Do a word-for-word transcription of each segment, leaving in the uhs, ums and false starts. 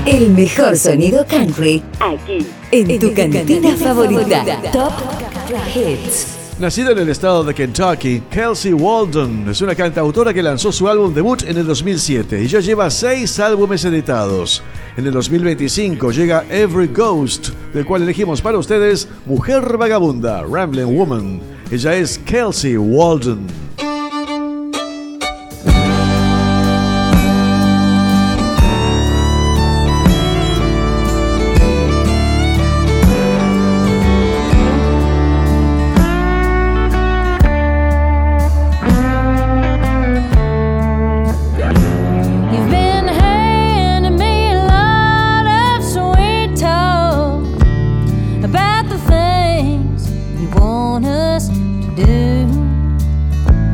El mejor sonido country, aquí, en, en tu cantina, cantina favorita. favorita. Top Hits. Nacida en el estado de Kentucky, Kelsey Walden es una cantautora que lanzó su álbum debut en el dos mil siete y ya lleva seis álbumes editados. En el dos mil veinticinco llega Every Ghost, del cual elegimos para ustedes Mujer Vagabunda, Rambling Woman. Ella es Kelsey Walden. About the things you want us to do.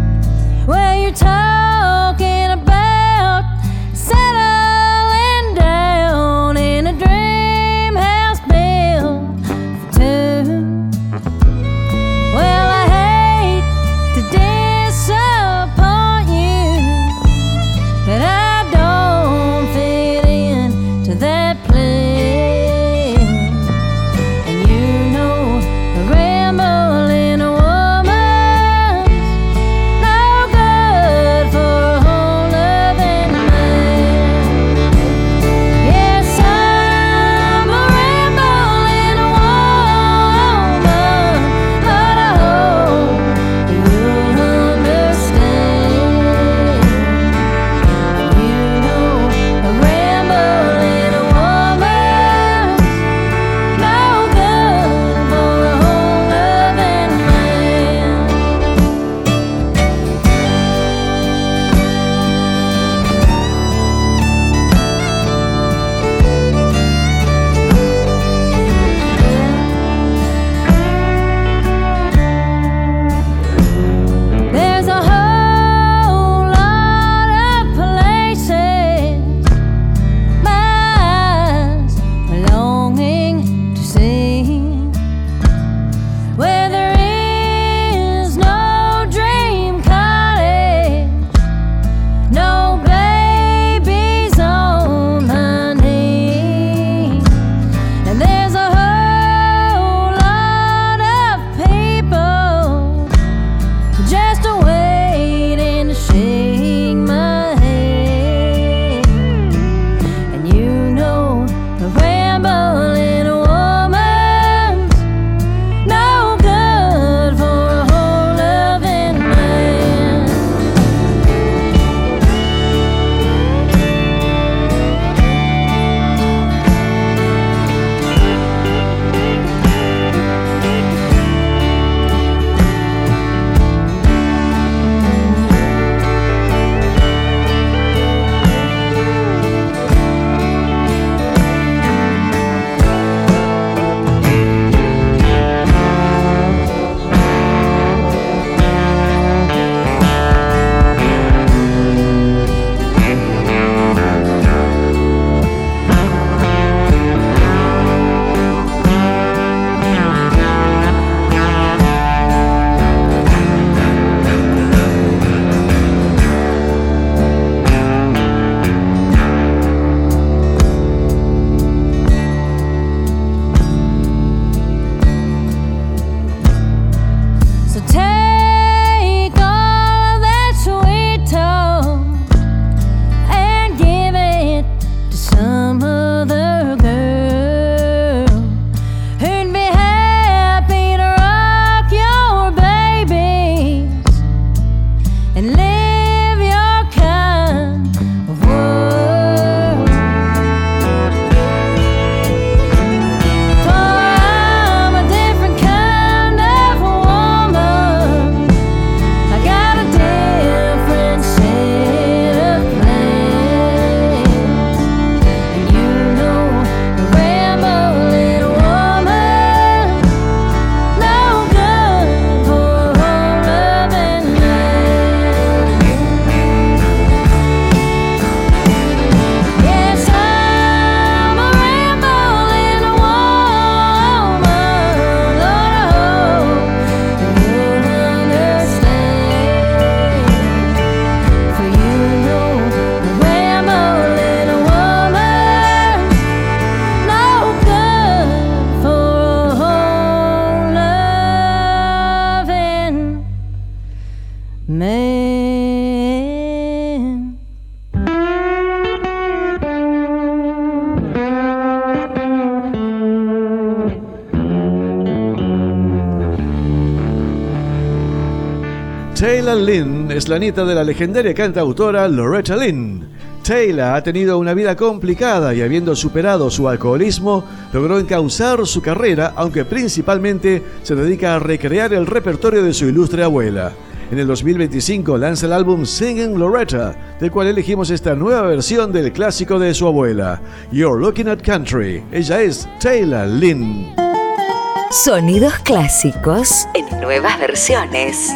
Taylor Lynn es la nieta de la legendaria cantautora Loretta Lynn. Taylor ha tenido una vida complicada y, habiendo superado su alcoholismo, logró encauzar su carrera, aunque principalmente se dedica a recrear el repertorio de su ilustre abuela. En el dos mil veinticinco lanza el álbum Singing Loretta, del cual elegimos esta nueva versión del clásico de su abuela, You're Looking at Country. Ella es Taylor Lynn. Sonidos clásicos en nuevas versiones.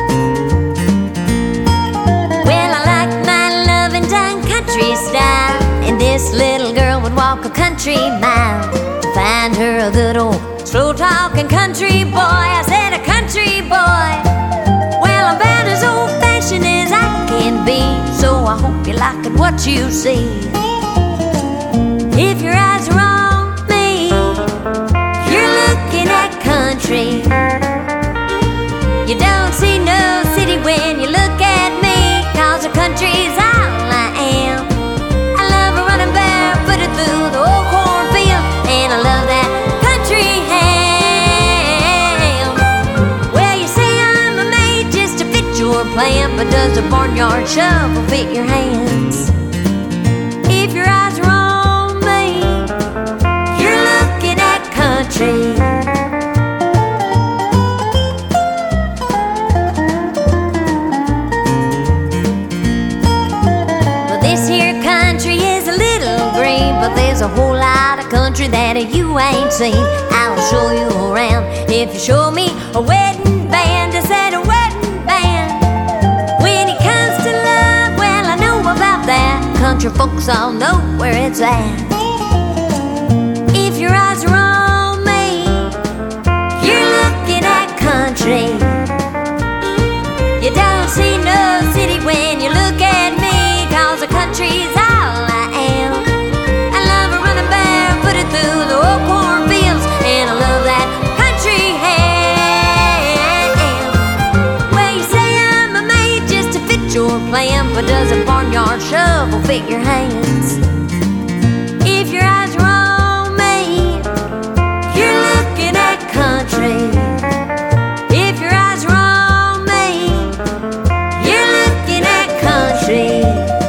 Style, and this little girl would walk a country mile to find her a good old slow talking country boy. I said a country boy. Well, I'm about as old fashioned as I can be, so I hope you like it what you see. If your eyes are on me, you're looking at country. You don't see no city when you look at me, 'cause the country's all I am. Through the old cornfield, and I love that country ham. Well, you say I'm a maid just to fit your plan, but does a barnyard shovel fit your hands? If your eyes are on me, you're looking at country. Well, this here country is a little green, but there's a whole lot of country that you ain't seen. I'll show you around if you show me a wedding band. I said a wedding band. When it comes to love, well, I know about that. Country folks all know where it's at. If your eyes are on me, you're looking at country. You don't see no city when you look at me, 'cause the country's all I am. I love a running barefoot through the old cornfields, and I love that country ham. Well, you say I'm a maid just to fit your plan, but does a barnyard shovel fit your hands? If your eyes are on me, you're looking at country. If your eyes are on me, you're looking at country.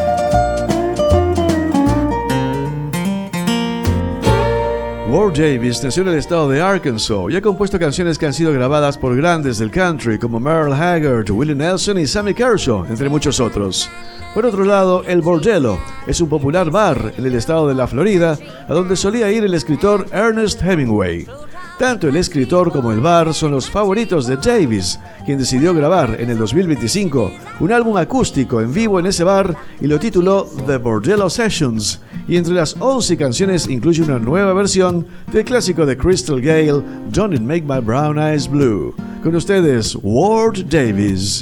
Ward Davis nació en el estado de Arkansas y ha compuesto canciones que han sido grabadas por grandes del country como Merle Haggard, Willie Nelson y Sammy Kershaw, entre muchos otros. Por otro lado, el Bordello es un popular bar en el estado de la Florida, a donde solía ir el escritor Ernest Hemingway. Tanto el escritor como el bar son los favoritos de Davis, quien decidió grabar en el dos mil veinticinco un álbum acústico en vivo en ese bar y lo tituló The Bordello Sessions, y entre las once canciones incluye una nueva versión del clásico de Crystal Gale, Don't It Make My Brown Eyes Blue. Con ustedes, Ward Davis.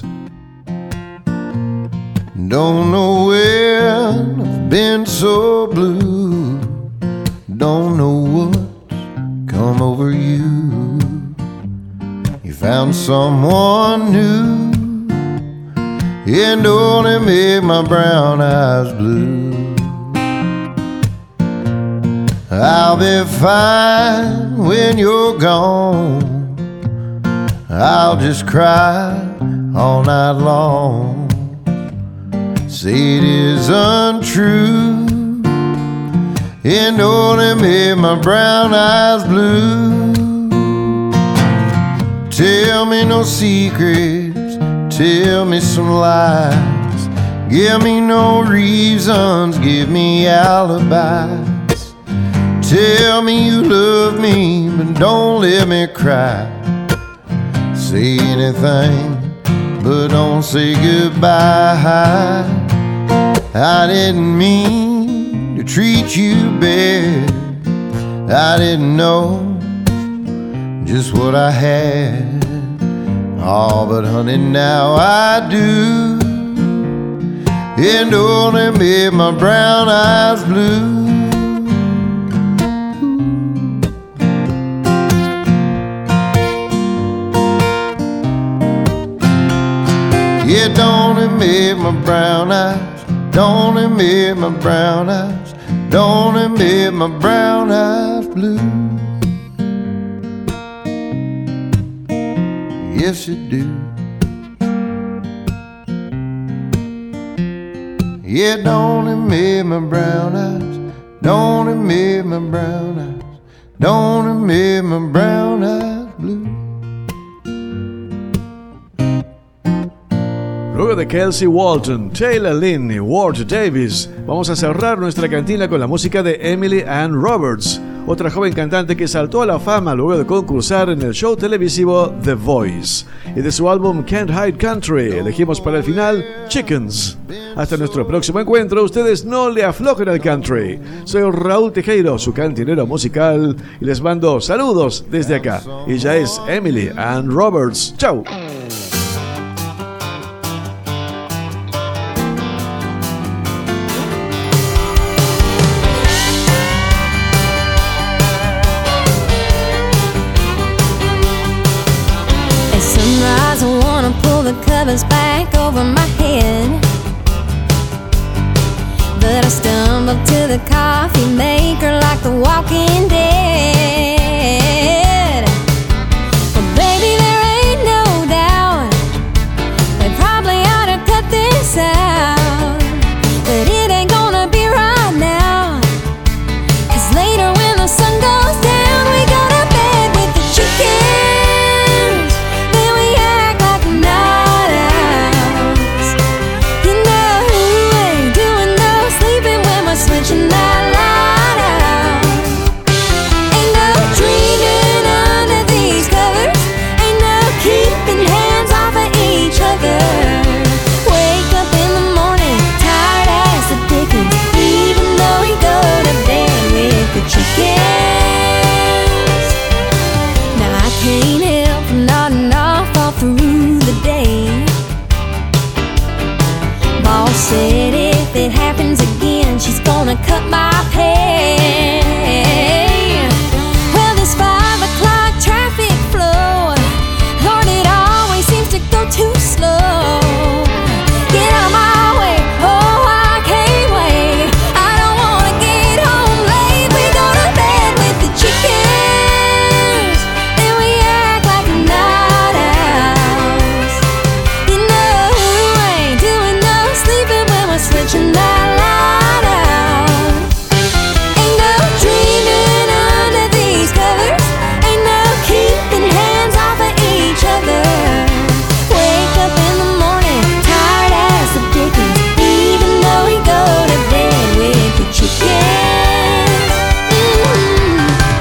Don't know when I've been so blue. Don't know what's come over you. You found someone new, and don't it make my brown eyes blue. I'll be fine when you're gone. I'll just cry all night long. Say it is untrue, and don't it make my brown eyes blue. Tell me no secrets, tell me some lies. Give me no reasons, give me alibis. Tell me you love me, but don't let me cry. Say anything, but don't say goodbye. I didn't mean to treat you bad. I didn't know just what I had. Oh, but honey, now I do. And don't it make my brown eyes blue. Yeah, don't it make my brown eyes, don't it make my brown eyes, don't it make my brown eyes blue. Yes, it do. Yeah, don't admit my brown eyes, don't admit my brown eyes, don't admit my brown eyes blue. Luego de Kelsey Walton, Taylor Lynn y Ward Davis, vamos a cerrar nuestra cantina con la música de Emily Ann Roberts, otra joven cantante que saltó a la fama luego de concursar en el show televisivo The Voice. Y de su álbum Can't Hide Country, elegimos para el final Chickens. Hasta nuestro próximo encuentro, ustedes no le aflojen al country. Soy Raúl Tejero, su cantinero musical, y les mando saludos desde acá. Ella es Emily Ann Roberts. ¡Chau! The covers back over my head, but I stumbled to the coffee maker like the walking dead. Well, baby, there ain't no doubt they probably ought to cut this out, but it ain't gonna be right now, 'cause later when the sun goes down we go to bed with the chickens, then we act like night. Switching that light out. Ain't no dreaming under these covers, ain't no keeping hands off of each other. Wake up in the morning, tired as the dickens, even though we go to bed with the chickens. Now I can't help from nodding off all through the day. Boss said if it happens again, she's gonna cut my pay. Well, this five o'clock traffic flow, Lord, it always seems to go too slow. Get out of my way, oh, I can't wait. I don't wanna get home late. We go to bed with the chickens, then we act like night owls. You know who ain't doing no sleeping when we're switching that light out. Ain't no dreaming under these covers, ain't no keeping hands off of each other. Wake up in the morning, tired as the dickens, even though we go to bed with the chickens. Mm-hmm.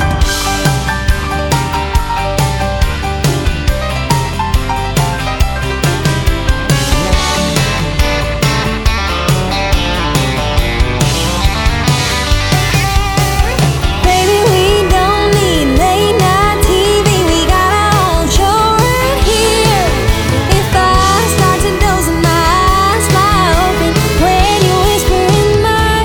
Baby, we don't need late night T V, we got our own show right here. If I start to doze and my eyes fly open when you whisper in my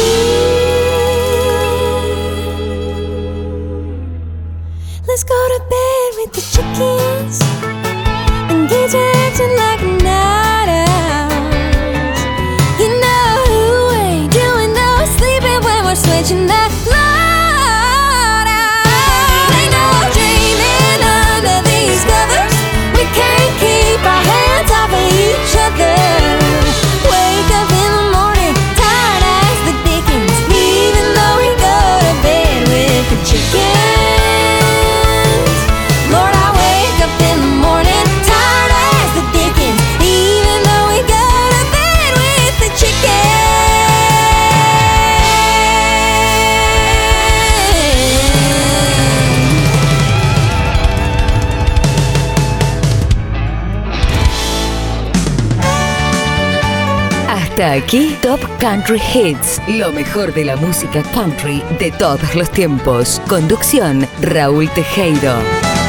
ear, let's go to bed with the chickens and get you acting like night owls. You know who ain't doing no sleeping when we're switching that light out. Ain't no dreaming under these covers, we can't keep our hands off of each other. Wake up in the morning, tired as the dickens, even though we go to bed with the chickens. Lord, I wake up in the morning, tired as the dickens, even though we go to bed with the chickens. Hasta aquí Top Country Hits, lo mejor de la música country de todos los tiempos. Conducción, Raúl Tejero.